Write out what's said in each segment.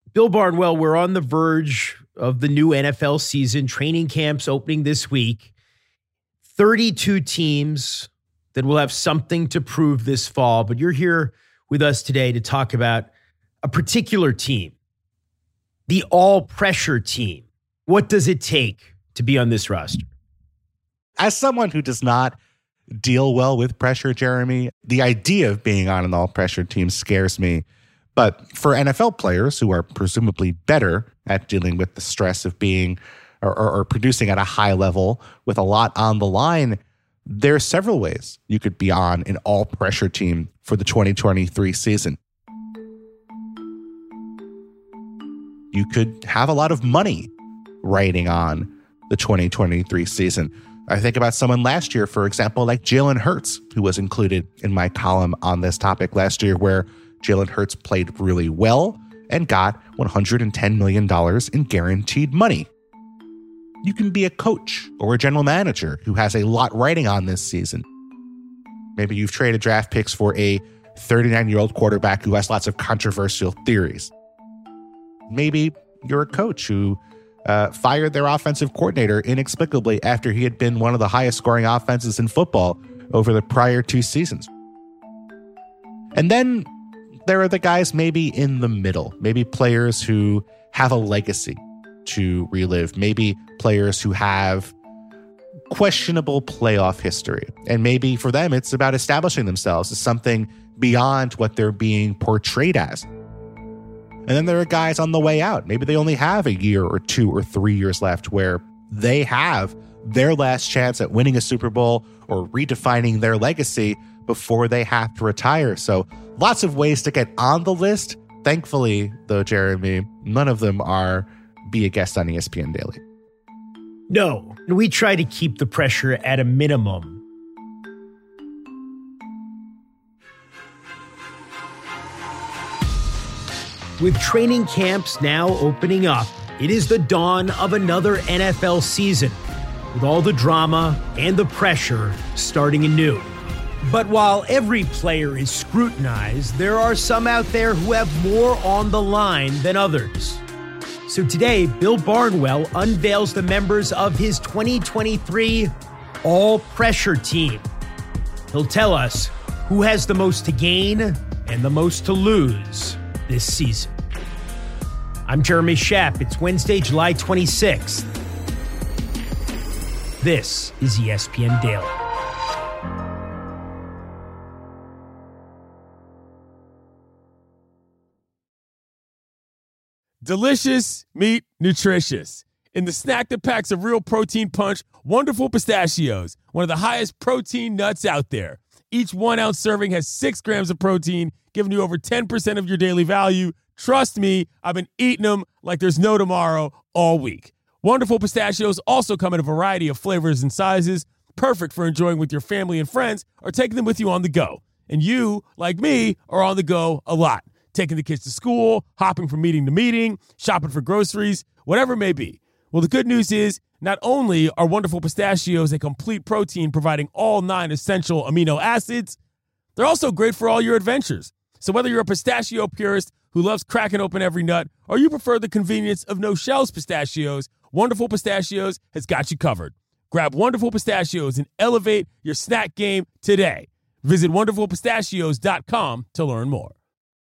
Bill Barnwell, we're on the verge of the new NFL season. Training camps opening this week. 32 teams that will have something to prove this fall. But you're here with us today to talk about a particular team, the all-pressure team. What does it take to be on this roster? As someone who does not deal well with pressure, Jeremy, the idea of being on an all-pressure team scares me. But for NFL players who are presumably better at dealing with the stress of being or producing at a high level with a lot on the line, there are several ways you could be on an all-pressure team for the 2023 season. You could have a lot of money riding on the 2023 season. I think about someone last year, for example, like Jalen Hurts, who was included in my column on this topic last year, where Jalen Hurts played really well and got $110 million in guaranteed money. You can be a coach or a general manager who has a lot riding on this season. Maybe you've traded draft picks for a 39-year-old quarterback who has lots of controversial theories. Maybe you're a coach who fired their offensive coordinator inexplicably after he had been one of the highest scoring offenses in football over the prior 2 seasons. And then there are the guys maybe in the middle, maybe players who have a legacy to relive, maybe players who have questionable playoff history. And maybe for them, it's about establishing themselves as something beyond what they're being portrayed as. And then there are guys on the way out. Maybe they only have a year or 2 or 3 years left where they have their last chance at winning a Super Bowl or redefining their legacy before they have to retire. So lots of ways to get on the list. Thankfully, though, Jeremy, none of them are be a guest on ESPN Daily. No, we try to keep the pressure at a minimum. With training camps now opening up, it is the dawn of another NFL season, with all the drama and the pressure starting anew. But while every player is scrutinized, there are some out there who have more on the line than others. So today, Bill Barnwell unveils the members of his 2023 all-pressure team. He'll tell us who has the most to gain and the most to lose this season. I'm Jeremy Schaap. It's Wednesday, July 26th. This is ESPN Daily. Delicious, meat, nutritious. In the snack that packs a real protein punch, Wonderful Pistachios, one of the highest protein nuts out there. Each 1-ounce serving has 6 grams of protein, giving you over 10% of your daily value. Trust me, I've been eating them like there's no tomorrow all week. Wonderful Pistachios also come in a variety of flavors and sizes, perfect for enjoying with your family and friends or taking them with you on the go. And you, like me, are on the go a lot. Taking the kids to school, hopping from meeting to meeting, shopping for groceries, whatever it may be. Well, the good news is not only are Wonderful Pistachios a complete protein providing all 9 essential amino acids, they're also great for all your adventures. So whether you're a pistachio purist who loves cracking open every nut or you prefer the convenience of no-shells pistachios, Wonderful Pistachios has got you covered. Grab Wonderful Pistachios and elevate your snack game today. Visit wonderfulpistachios.com to learn more.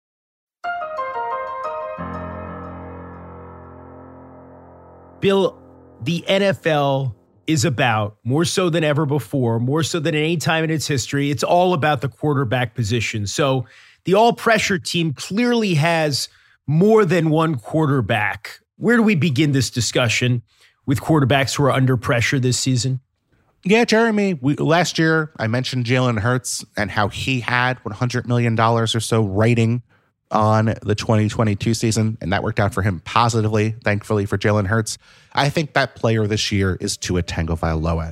Bill, the NFL is about, more so than ever before, more so than any time in its history, it's all about the quarterback position. So the all-pressure team clearly has more than one quarterback. Where do we begin this discussion with quarterbacks who are under pressure this season? Yeah, Jeremy, last year I mentioned Jalen Hurts and how he had $100 million or so riding on the 2022 season, and that worked out for him positively, thankfully for Jalen Hurts. I think that player this year is Tua Tagovailoa.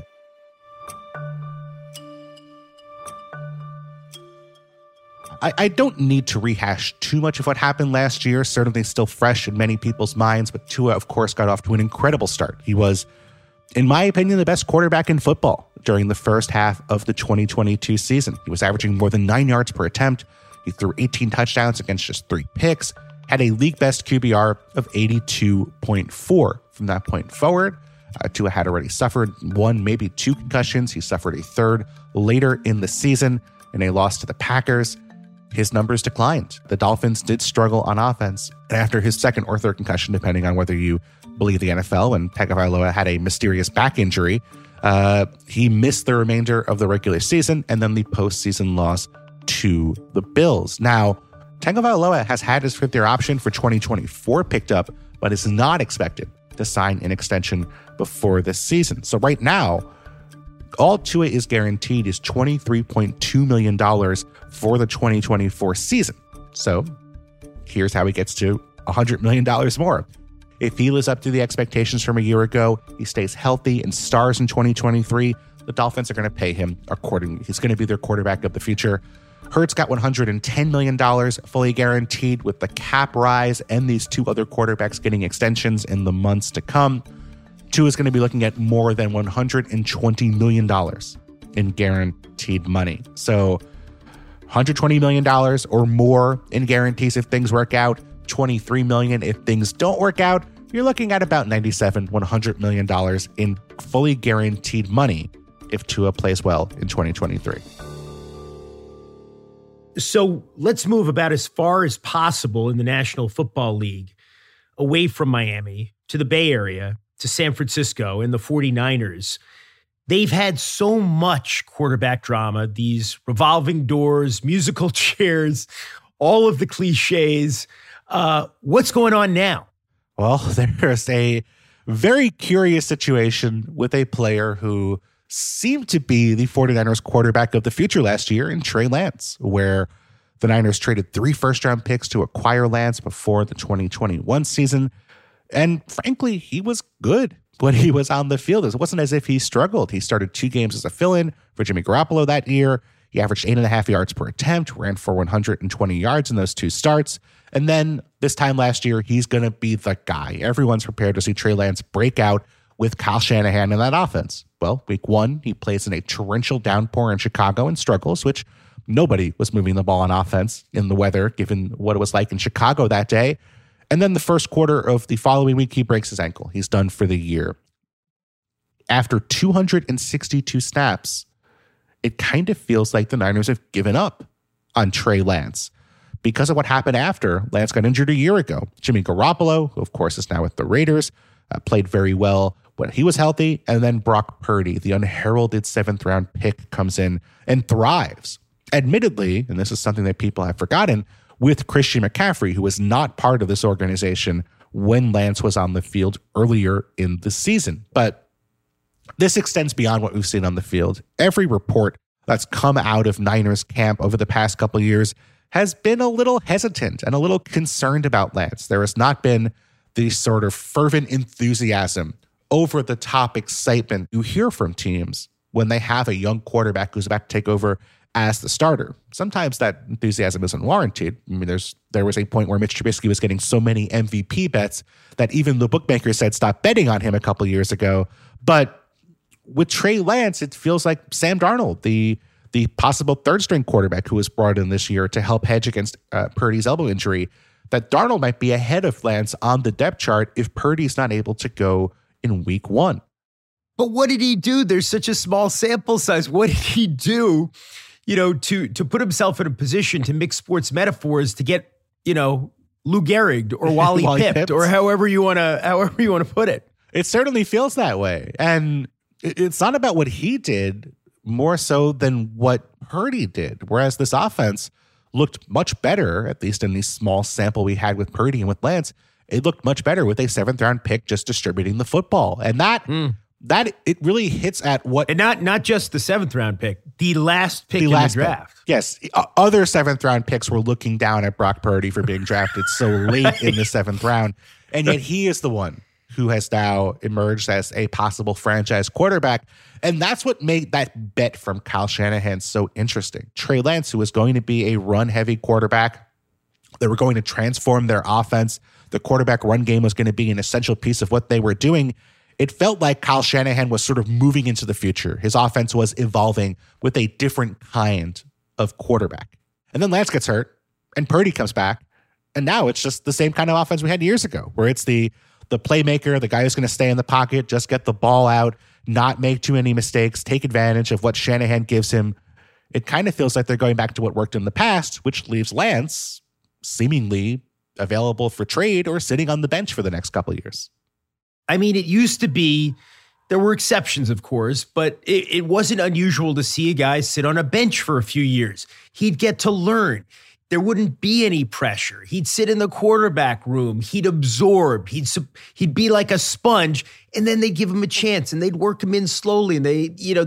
I don't need to rehash too much of what happened last year, certainly still fresh in many people's minds, but Tua, of course, got off to an incredible start. He was, in my opinion, the best quarterback in football during the first half of the 2022 season. He was averaging more than 9 yards per attempt. He threw 18 touchdowns against just 3 picks. had a league best QBR of 82.4. From that point forward, Tua had already suffered one, maybe two concussions. He suffered a third later in the season in a loss to the Packers. His numbers declined. The Dolphins did struggle on offense. And after his second or third concussion, depending on whether you believe the NFL, and Tagovailoa had a mysterious back injury, he missed the remainder of the regular season and then the postseason loss to the Bills. Now, Tagovailoa has had his fifth-year option for 2024 picked up, but is not expected to sign an extension before this season. So right now, all Tua is guaranteed is $23.2 million for the 2024 season. So here's how he gets to $100 million more. If he lives up to the expectations from a year ago, he stays healthy and stars in 2023, the Dolphins are going to pay him accordingly. He's going to be their quarterback of the future. Hurts got $110 million fully guaranteed with the cap rise and these two other quarterbacks getting extensions in the months to come. Tua is going to be looking at more than $120 million in guaranteed money. So $120 million or more in guarantees if things work out, $23 million if things don't work out. You're looking at about $100 million in fully guaranteed money if Tua plays well in 2023. So let's move about as far as possible in the National Football League away from Miami to the Bay Area, to San Francisco and the 49ers. They've had so much quarterback drama, these revolving doors, musical chairs, all of the cliches. What's going on now? Well, there's a very curious situation with a player who seemed to be the 49ers quarterback of the future last year in Trey Lance, where the Niners traded 3 first-round picks to acquire Lance before the 2021 season. And frankly, he was good when he was on the field. It wasn't as if he struggled. He started 2 games as a fill-in for Jimmy Garoppolo that year. He averaged 8.5 yards per attempt, ran for 120 yards in those 2 starts. And then this time last year, he's going to be the guy. Everyone's prepared to see Trey Lance break out with Kyle Shanahan in that offense. Well, week 1, he plays in a torrential downpour in Chicago and struggles, which nobody was moving the ball on offense in the weather, given what it was like in Chicago that day. And then the first quarter of the following week, he breaks his ankle. He's done for the year. After 262 snaps, it kind of feels like the Niners have given up on Trey Lance because of what happened after Lance got injured a year ago. Jimmy Garoppolo, who of course is now with the Raiders, played very well when he was healthy. And then Brock Purdy, the unheralded 7th-round pick, comes in and thrives. Admittedly, and this is something that people have forgotten, with Christian McCaffrey, who was not part of this organization when Lance was on the field earlier in the season. But this extends beyond what we've seen on the field. Every report that's come out of Niners camp over the past couple of years has been a little hesitant and a little concerned about Lance. There has not been the sort of fervent enthusiasm, over-the-top excitement you hear from teams when they have a young quarterback who's about to take over as the starter. Sometimes that enthusiasm isn't warranted. I mean, there was a point where Mitch Trubisky was getting so many MVP bets that even the bookmakers said stop betting on him a couple years ago. But with Trey Lance, it feels like Sam Darnold, the possible third-string quarterback who was brought in this year to help hedge against Purdy's elbow injury, that Darnold might be ahead of Lance on the depth chart if Purdy's not able to go in week 1. But what did he do? There's such a small sample size. What did he do, to put himself in a position to mix sports metaphors to get, Lou Gehrig or Wally Pipped or however you want to put it? It certainly feels that way. And it's not about what he did more so than what Purdy did. Whereas this offense looked much better, at least in the small sample we had with Purdy and with Lance, it looked much better with a 7th-round pick just distributing the football. And that it really hits at what... And not just the 7th-round pick, the last pick in the draft. Pick. Yes. Other 7th-round picks were looking down at Brock Purdy for being drafted so late in the 7th round. And yet he is the one who has now emerged as a possible franchise quarterback. And that's what made that bet from Kyle Shanahan so interesting. Trey Lance, who was going to be a run-heavy quarterback, they were going to transform their offense. The quarterback run game was going to be an essential piece of what they were doing. It felt like Kyle Shanahan was sort of moving into the future. His offense was evolving with a different kind of quarterback. And then Lance gets hurt, and Purdy comes back, And now it's just the same kind of offense we had years ago, where it's the playmaker, the guy who's going to stay in the pocket, just get the ball out, not make too many mistakes, take advantage of what Shanahan gives him. It kind of feels like they're going back to what worked in the past, which leaves Lance seemingly available for trade or sitting on the bench for the next couple of years. I mean, it used to be, there were exceptions, of course, but it wasn't unusual to see a guy sit on a bench for a few years. He'd get to learn. There wouldn't be any pressure. He'd sit in the quarterback room. He'd absorb. He'd be like a sponge, and then they'd give him a chance, and they'd work him in slowly. And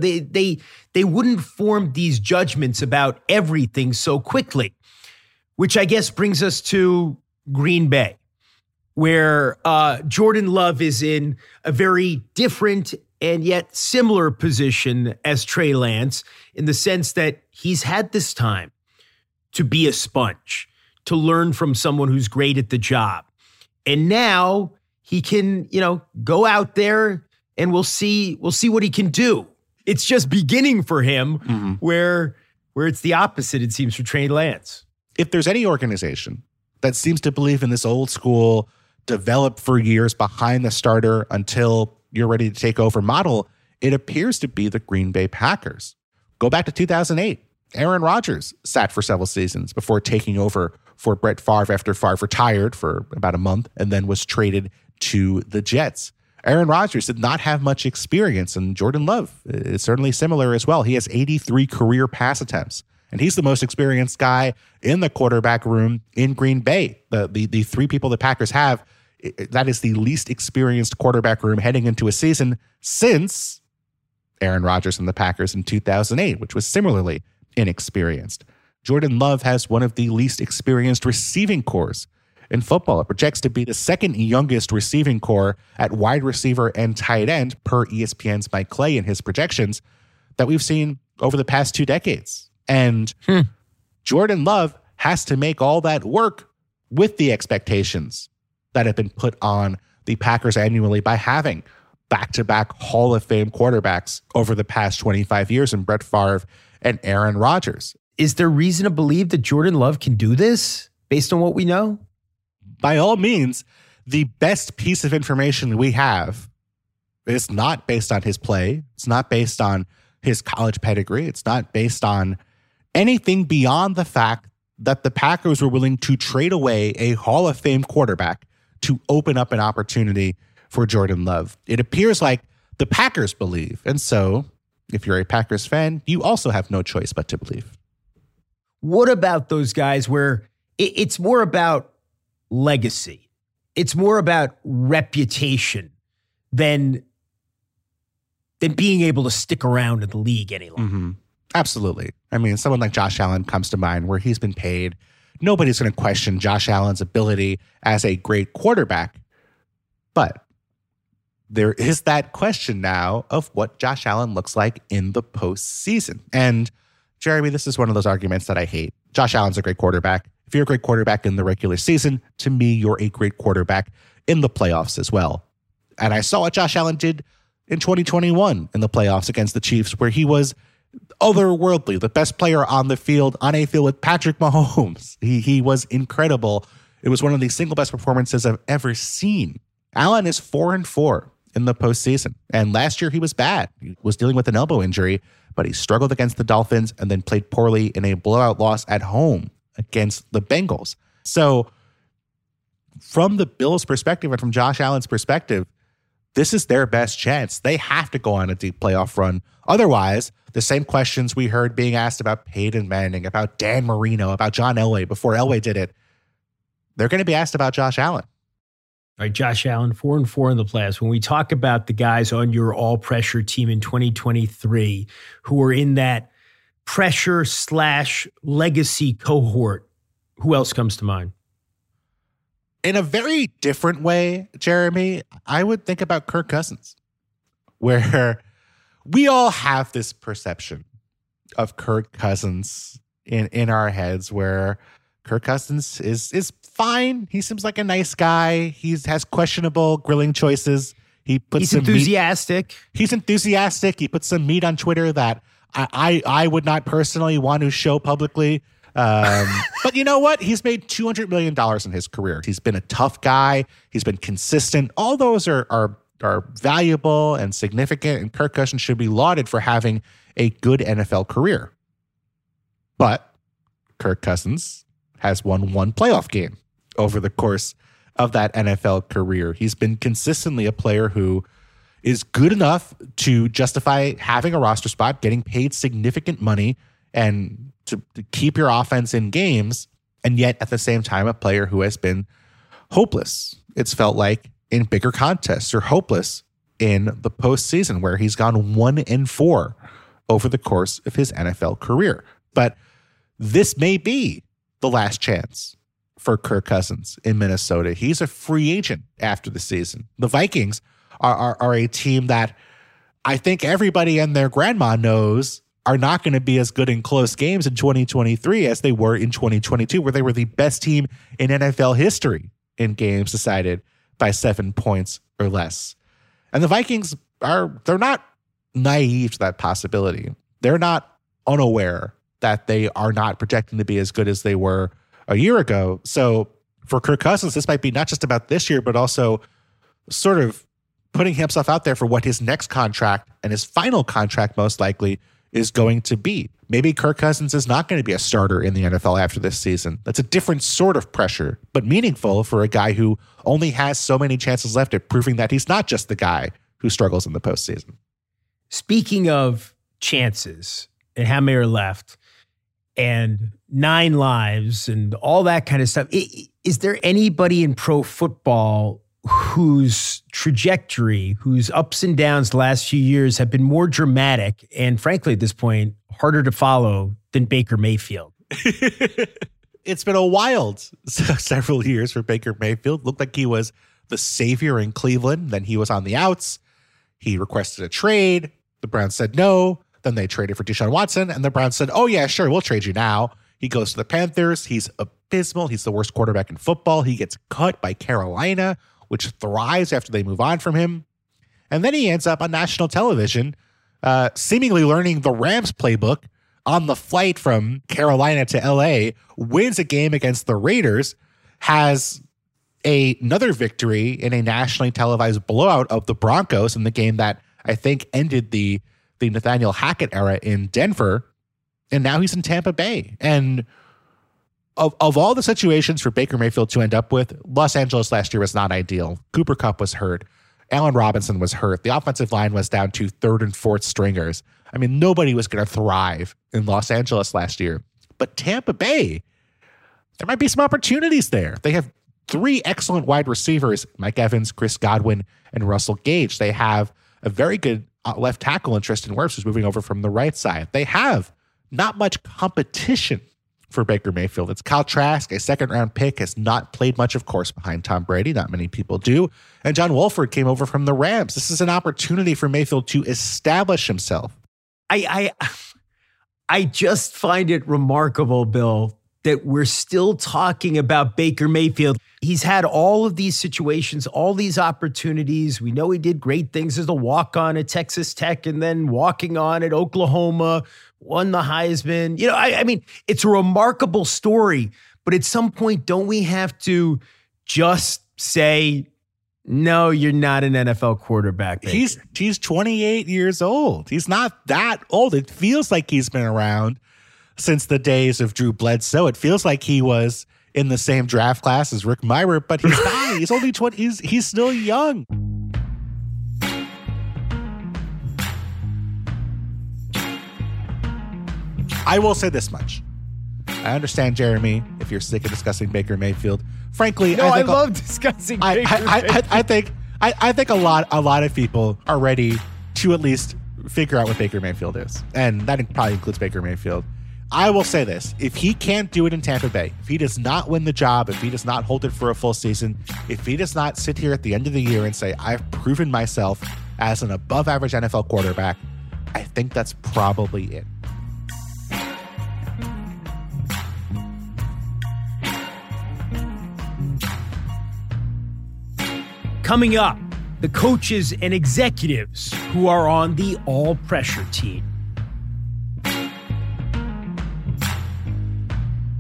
they wouldn't form these judgments about everything so quickly, which I guess brings us to Green Bay, where Jordan Love is in a very different and yet similar position as Trey Lance, in the sense that he's had this time to be a sponge, to learn from someone who's great at the job. And now he can, go out there and we'll see what he can do. It's just beginning for him where it's the opposite, it seems, for Trey Lance. If there's any organization that seems to believe in this old school, develop for years behind the starter until you're ready to take over model, it appears to be the Green Bay Packers. Go back to 2008. Aaron Rodgers sat for several seasons before taking over for Brett Favre after Favre retired for about a month and then was traded to the Jets. Aaron Rodgers did not have much experience, and Jordan Love is certainly similar as well. He has 83 career pass attempts, and he's the most experienced guy in the quarterback room in Green Bay. The three people the Packers have, that is the least experienced quarterback room heading into a season since Aaron Rodgers and the Packers in 2008, which was similarly inexperienced. Jordan Love has one of the least experienced receiving corps in football. It projects to be the second youngest receiving corps at wide receiver and tight end per ESPN's Mike Clay in his projections that we've seen over the past 2 decades. And Jordan Love has to make all that work with the expectations that have been put on the Packers annually by having back-to-back Hall of Fame quarterbacks over the past 25 years in Brett Favre and Aaron Rodgers. Is there reason to believe that Jordan Love can do this based on what we know? By all means, the best piece of information we have is not based on his play. It's not based on his college pedigree. It's not based on anything beyond the fact that the Packers were willing to trade away a Hall of Fame quarterback to open up an opportunity for Jordan Love. It appears like the Packers believe, and so if you're a Packers fan, you also have no choice but to believe. What about those guys where it's more about legacy? It's more about reputation than being able to stick around in the league any longer. Absolutely. I mean, someone like Josh Allen comes to mind where he's been paid. Nobody's going to question Josh Allen's ability as a great quarterback. But there is that question now of what Josh Allen looks like in the postseason. And Jeremy, this is one of those arguments that I hate. Josh Allen's a great quarterback. If you're a great quarterback in the regular season, to me, you're a great quarterback in the playoffs as well. And I saw what Josh Allen did in 2021 in the playoffs against the Chiefs, where he was otherworldly, the best player on the field, on a field with Patrick Mahomes. He was incredible. It was one of the single best performances I've ever seen. Allen is 4-4 in the postseason. And last year he was bad. He was dealing with an elbow injury, but he struggled against the Dolphins and then played poorly in a blowout loss at home against the Bengals. So from the Bills' perspective and from Josh Allen's perspective, this is their best chance. They have to go on a deep playoff run. Otherwise, the same questions we heard being asked about Peyton Manning, about Dan Marino, about John Elway before Elway did it, they're going to be asked about Josh Allen. All right, Josh Allen, 4-4 in the playoffs. When we talk about the guys on your all-pressure team in 2023 who are in that pressure/legacy cohort, who else comes to mind? In a very different way, Jeremy, I would think about Kirk Cousins, where we all have this perception of Kirk Cousins in our heads, where Kirk Cousins is fine. He seems like a nice guy. He has questionable grilling choices. He's enthusiastic. He's enthusiastic. He puts some meat on Twitter that I would not personally want to show publicly. But you know what? He's made $200 million in his career. He's been a tough guy. He's been consistent. All those are valuable and significant, and Kirk Cousins should be lauded for having a good NFL career. But Kirk Cousins has won one playoff game over the course of that NFL career. He's been consistently a player who is good enough to justify having a roster spot, getting paid significant money, and to keep your offense in games, and yet at the same time, a player who has been hopeless, it's felt like, in bigger contests, or hopeless in the postseason, where he's gone 1-4 over the course of his NFL career. But this may be the last chance for Kirk Cousins in Minnesota. He's a free agent after the season. The Vikings are a team that I think everybody and their grandma knows are not going to be as good in close games in 2023 as they were in 2022, where they were the best team in NFL history in games decided by 7 points or less. And the Vikings they're not naive to that possibility. They're not unaware that they are not projecting to be as good as they were a year ago. So for Kirk Cousins, this might be not just about this year, but also sort of putting himself out there for what his next contract and his final contract most likely is going to be. Maybe Kirk Cousins is not going to be a starter in the NFL after this season. That's a different sort of pressure, but meaningful for a guy who only has so many chances left at proving that he's not just the guy who struggles in the postseason. Speaking of chances and how many are left and 9 lives and all that kind of stuff, is there anybody in pro football whose trajectory, whose ups and downs the last few years have been more dramatic and, frankly, at this point, harder to follow than Baker Mayfield? It's been a wild several years for Baker Mayfield. Looked like he was the savior in Cleveland. Then he was on the outs. He requested a trade. The Browns said no. Then they traded for Deshaun Watson, and the Browns said, oh, yeah, sure, we'll trade you now. He goes to the Panthers. He's abysmal. He's the worst quarterback in football. He gets cut by Carolina, which thrives after they move on from him. And then he ends up on national television, seemingly learning the Rams playbook on the flight from Carolina to LA, wins a game against the Raiders, has another victory in a nationally televised blowout of the Broncos in the game that I think ended the Nathaniel Hackett era in Denver. And now he's in Tampa Bay. And of all the situations for Baker Mayfield to end up with, Los Angeles last year was not ideal. Cooper Kupp was hurt. Allen Robinson was hurt. The offensive line was down to 3rd and 4th stringers. I mean, nobody was going to thrive in Los Angeles last year. But Tampa Bay, there might be some opportunities there. They have 3 excellent wide receivers, Mike Evans, Chris Godwin, and Russell Gage. They have a very good left tackle in Tristan Wirfs, who's moving over from the right side. They have not much competition for Baker Mayfield. It's Kyle Trask, a 2nd-round pick, has not played much, of course, behind Tom Brady. Not many people do. And John Wolford came over from the Rams. This is an opportunity for Mayfield to establish himself. I just find it remarkable, Bill, that we're still talking about Baker Mayfield. He's had all of these situations, all these opportunities. We know he did great things as a walk-on at Texas Tech and then walking on at Oklahoma, won the Heisman. You know, I mean, it's a remarkable story, but at some point, don't we have to just say, no, you're not an NFL quarterback, Baker? He's 28 years old. He's not that old. It feels like he's been around since the days of Drew Bledsoe. It feels like he was in the same draft class as Rick Meyer, but he's not. He's only 20. He's still young. I will say this much. I understand, Jeremy, if you're sick of discussing Baker Mayfield. Frankly, no, I love discussing Baker Mayfield. I think a lot of people are ready to at least figure out what Baker Mayfield is, and that probably includes Baker Mayfield. I will say this. If he can't do it in Tampa Bay, if he does not win the job, if he does not hold it for a full season, if he does not sit here at the end of the year and say, I've proven myself as an above-average NFL quarterback, I think that's probably it. Coming up, the coaches and executives who are on the all-pressure team.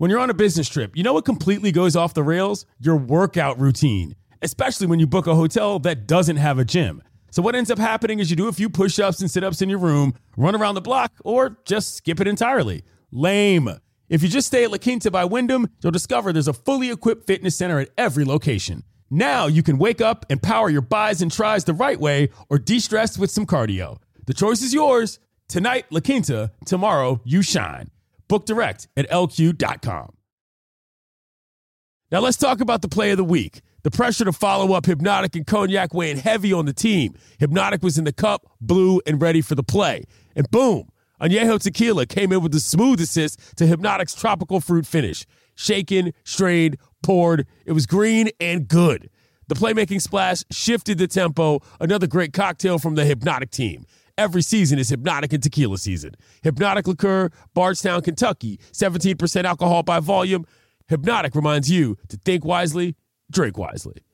When you're on a business trip, you know what completely goes off the rails? Your workout routine, especially when you book a hotel that doesn't have a gym. So what ends up happening is you do a few push-ups and sit-ups in your room, run around the block, or just skip it entirely. Lame. If you just stay at La Quinta by Wyndham, you'll discover there's a fully equipped fitness center at every location. Now you can wake up and power your buys and tries the right way or de-stress with some cardio. The choice is yours. Tonight, La Quinta. Tomorrow, you shine. Book direct at LQ.com. Now let's talk about the play of the week. The pressure to follow up Hypnotic and Cognac weighing heavy on the team. Hypnotic was in the cup, blue, and ready for the play. And boom, Añejo Tequila came in with the smooth assist to Hypnotic's tropical fruit finish. Shaken, strained, poured. It was green and good. The playmaking splash shifted the tempo. Another great cocktail from the Hypnotic team. Every season is Hypnotic and Tequila season. Hypnotic Liqueur, Bardstown, Kentucky, 17% alcohol by volume. Hypnotic reminds you to think wisely, drink wisely.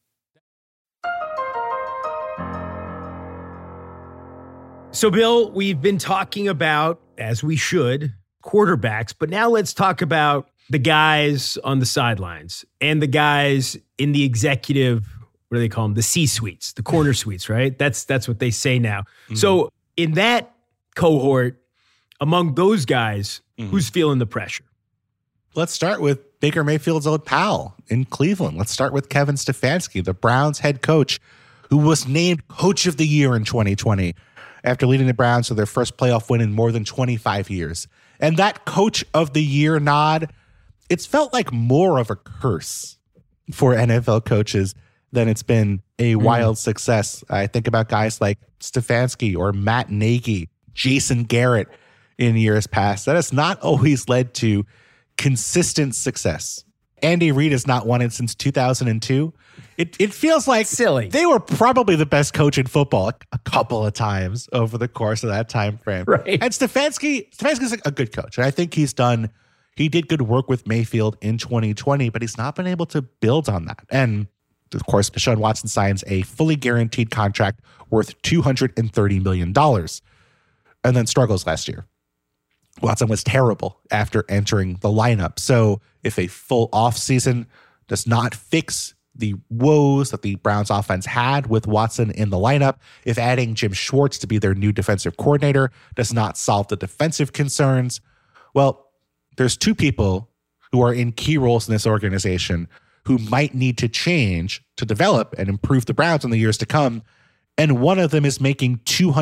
So, Bill, we've been talking about, as we should, quarterbacks, but now let's talk about the guys on the sidelines and the guys in the executive, what do they call them? The C-suites, the corner suites, right? That's what they say now. Mm-hmm. So in that cohort, among those guys, who's feeling the pressure? Let's start with Baker Mayfield's old pal in Cleveland. Let's start with Kevin Stefanski, the Browns head coach, who was named Coach of the Year in 2020 after leading the Browns to their first playoff win in more than 25 years. And that Coach of the Year nod, it's felt like more of a curse for NFL coaches than it's been a wild success. I think about guys like Stefanski or Matt Nagy, Jason Garrett in years past. That has not always led to consistent success. Andy Reid has not won it since 2002. It feels like silly. They were probably the best coach in football a couple of times over the course of that time frame. Right. And Stefanski's a good coach. And I think he did good work with Mayfield in 2020, but he's not been able to build on that. And of course, Deshaun Watson signs a fully guaranteed contract worth $230 million and then struggles last year. Watson was terrible after entering the lineup. So if a full offseason does not fix the woes that the Browns offense had with Watson in the lineup, if adding Jim Schwartz to be their new defensive coordinator does not solve the defensive concerns, well, there's two people who are in key roles in this organization who might need to change to develop and improve the Browns in the years to come. And one of them is making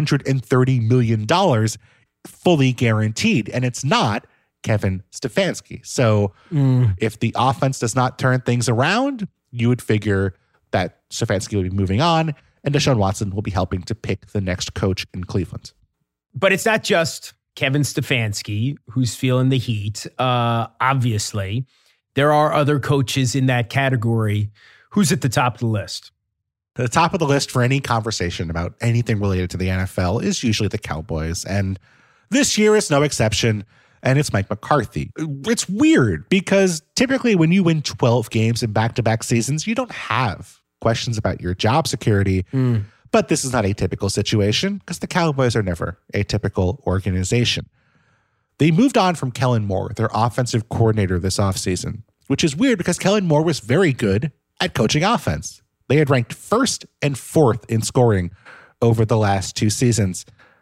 $230 million fully guaranteed. And it's not Kevin Stefanski. So if the offense does not turn things around, you would figure that Stefanski will be moving on and Deshaun Watson will be helping to pick the next coach in Cleveland. But it's not just Kevin Stefanski who's feeling the heat. Obviously, there are other coaches in that category. Who's at the top of the list? The top of the list for any conversation about anything related to the NFL is usually the Cowboys. And this year is no exception. And it's Mike McCarthy. It's weird because typically when you win 12 games in back-to-back seasons, you don't have questions about your job security. But this is not a typical situation because the Cowboys are never a typical organization. They moved on from Kellen Moore, their offensive coordinator this offseason, which is weird because Kellen Moore was very good at coaching offense. They had ranked first and fourth in scoring over the last two seasons.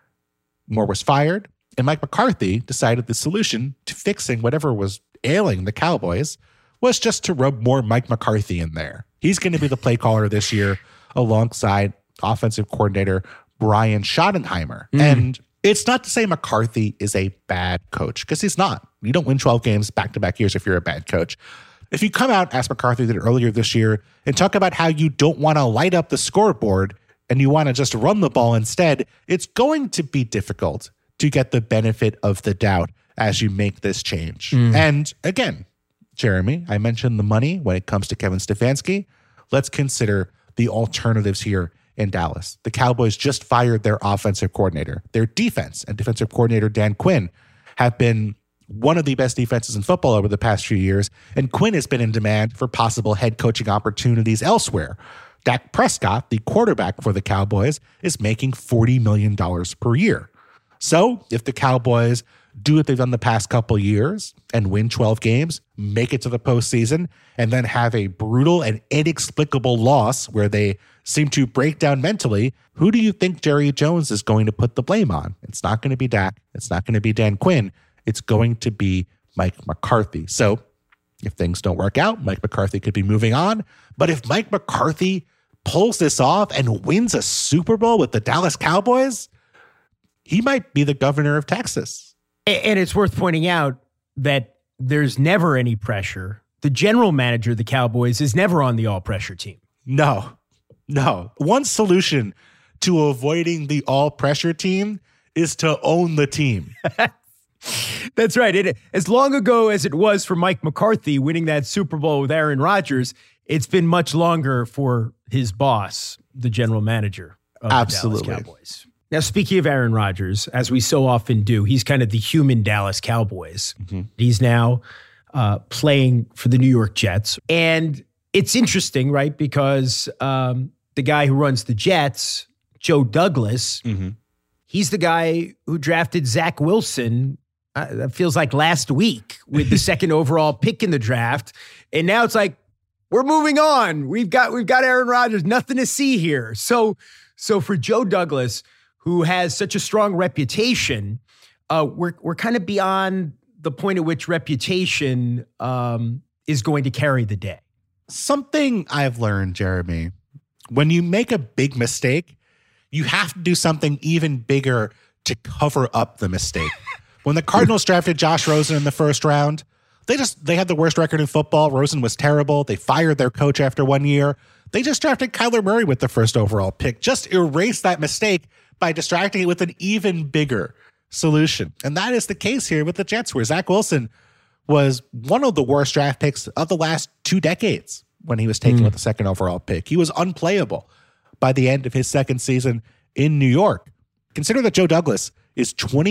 Moore was fired, and Mike McCarthy decided the solution to fixing whatever was ailing the Cowboys was just to rub more Mike McCarthy in there. He's going to be the play caller this year alongside offensive coordinator Brian Schottenheimer. And it's not to say McCarthy is a bad coach, because he's not. You don't win 12 games back-to-back years if you're a bad coach. If you come out, as McCarthy did earlier this year, and talk about how you don't want to light up the scoreboard and you want to just run the ball instead, it's going to be difficult to get the benefit of the doubt as you make this change. And again, Jeremy, I mentioned the money when it comes to Kevin Stefanski. Let's consider the alternatives here in Dallas. The Cowboys just fired their offensive coordinator. Their defense and defensive coordinator Dan Quinn have been one of the best defenses in football over the past few years, and Quinn has been in demand for possible head coaching opportunities elsewhere. Dak Prescott, the quarterback for the Cowboys, is making $40 million per year. So if the Cowboys do what they've done the past couple years and win 12 games, make it to the postseason, and then have a brutal and inexplicable loss where they seem to break down mentally, who do you think Jerry Jones is going to put the blame on? It's not going to be Dak. It's not going to be Dan Quinn. It's going to be Mike McCarthy. So if things don't work out, Mike McCarthy could be moving on. But if Mike McCarthy pulls this off and wins a Super Bowl with the Dallas Cowboys, he might be the governor of Texas. And it's worth pointing out that there's never any pressure. The general manager of the Cowboys is never on the all-pressure team. No. One solution to avoiding the all-pressure team is to own the team. That's right. As long ago as it was for Mike McCarthy winning that Super Bowl with Aaron Rodgers, it's been much longer for his boss, the general manager of the Dallas Cowboys. Now, speaking of Aaron Rodgers, as we so often do, he's kind of the human Dallas Cowboys. Mm-hmm. He's now playing for the New York Jets. And it's interesting, right? Because the guy who runs the Jets, Joe Douglas, he's the guy who drafted Zach Wilson, that feels like last week, with the second overall pick in the draft. And now it's like, we're moving on. We've got Aaron Rodgers, nothing to see here. So for Joe Douglas, who has such a strong reputation, we're kind of beyond the point at which reputation is going to carry the day. Something I've learned, Jeremy, when you make a big mistake, you have to do something even bigger to cover up the mistake. When the Cardinals drafted Josh Rosen in the first round, they had the worst record in football. Rosen was terrible. They fired their coach after 1 year. They just drafted Kyler Murray with the first overall pick. Just erase that mistake by distracting it with an even bigger solution. And that is the case here with the Jets, where Zach Wilson was one of the worst draft picks of the last 2 decades when he was taken with the second overall pick. He was unplayable by the end of his second season in New York. Consider that Joe Douglas is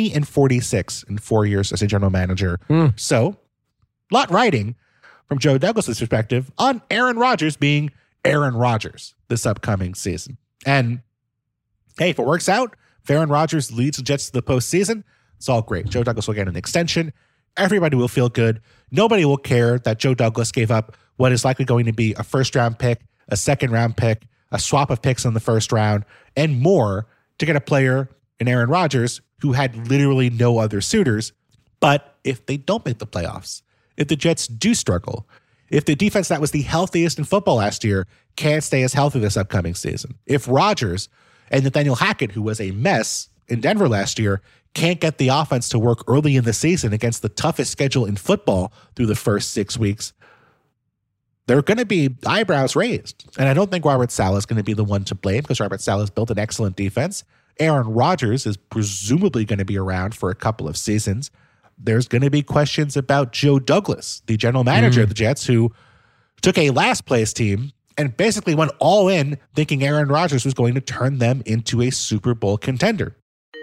20-46 in 4 years as a general manager. So, a lot riding from Joe Douglas's perspective on Aaron Rodgers being Aaron Rodgers this upcoming season. And hey, if it works out, if Aaron Rodgers leads the Jets to the postseason, it's all great. Joe Douglas will get an extension. Everybody will feel good. Nobody will care that Joe Douglas gave up what is likely going to be a first-round pick, a second-round pick, a swap of picks in the first round, and more to get a player in Aaron Rodgers who had literally no other suitors. But if they don't make the playoffs, if the Jets do struggle, if the defense that was the healthiest in football last year can't stay as healthy this upcoming season, if Rodgers and Nathaniel Hackett, who was a mess in Denver last year, can't get the offense to work early in the season against the toughest schedule in football through the first 6 weeks, there are going to be eyebrows raised. And I don't think Robert Saleh is going to be the one to blame, because Robert Saleh has built an excellent defense. Aaron Rodgers is presumably going to be around for a couple of seasons. There's going to be questions about Joe Douglas, the general manager of the Jets, who took a last place team and basically went all in thinking Aaron Rodgers was going to turn them into a Super Bowl contender.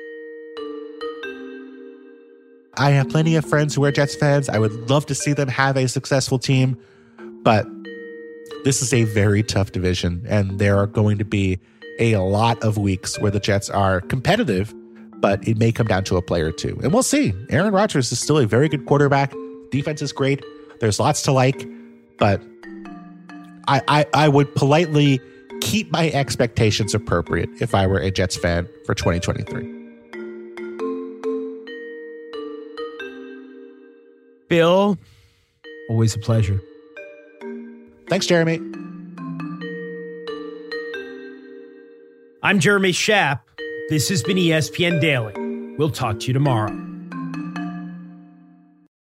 I have plenty of friends who are Jets fans. I would love to see them have a successful team, but this is a very tough division, and there are going to be a lot of weeks where the Jets are competitive, but it may come down to a player or two. And we'll see. Aaron Rodgers is still a very good quarterback. Defense is great. There's lots to like, but I would politely keep my expectations appropriate if I were a Jets fan for 2023. Bill, always a pleasure. Thanks, Jeremy. I'm Jeremy Schaap. This has been ESPN Daily. We'll talk to you tomorrow.